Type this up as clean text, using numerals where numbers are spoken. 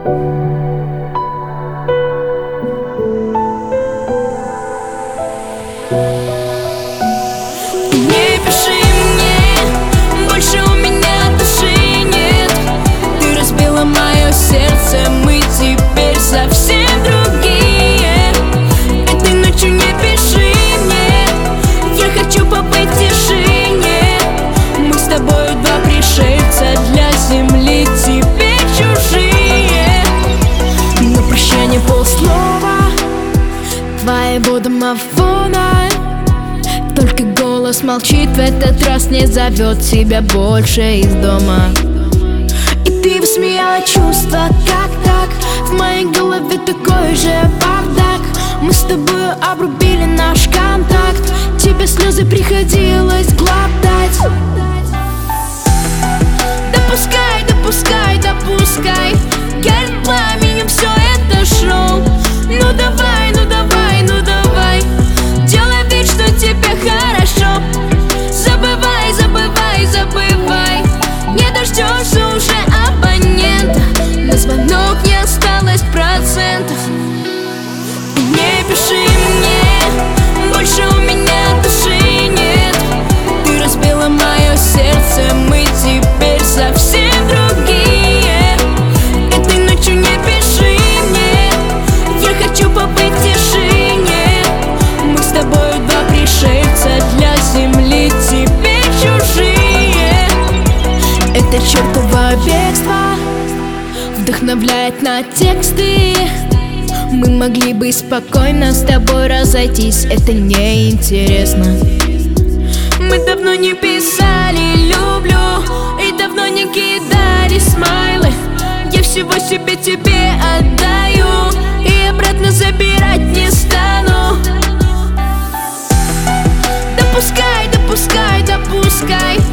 Не пиши мне, больше у меня души нет. Ты разбила мое сердце, мы теперь совсем другие. Этой ночью не пиши мне, я хочу побыть в тишине. Мы с тобой два пришельца, для земли теперь чужие. На прощание полслова твоего домофона, только голос молчит, в этот раз не зовет тебя больше из дома. И ты высмеяла чувства, как так? В моей голове такой же бардак. Мы с тобой обрубили наш контакт, тебе слезы приходилось глотать. Допускай, допускай, допускай, горит пламенем все это шоу. Ну давай, ну давай, ну давай, делай вид, что тебе хорошо. Забывай, забывай, забывай, не дождешься уже абонента. На звонок не осталось процентов. Не пиши мне, больше у меня души нет. Ты разбила мое сердце, мы теперь совсем другие. Этой ночью не пиши мне, я хочу побыть в тишине. Мы с тобой два пришельца, для земли теперь чужие. Это чертово бегство вдохновляет на тексты. Мы могли бы спокойно с тобой разойтись, это неинтересно. Мы давно не писали «люблю» и давно не кидали смайлы. Я всего себе тебе отдаю и обратно забирать не стану. Допускай, допускай, допускай,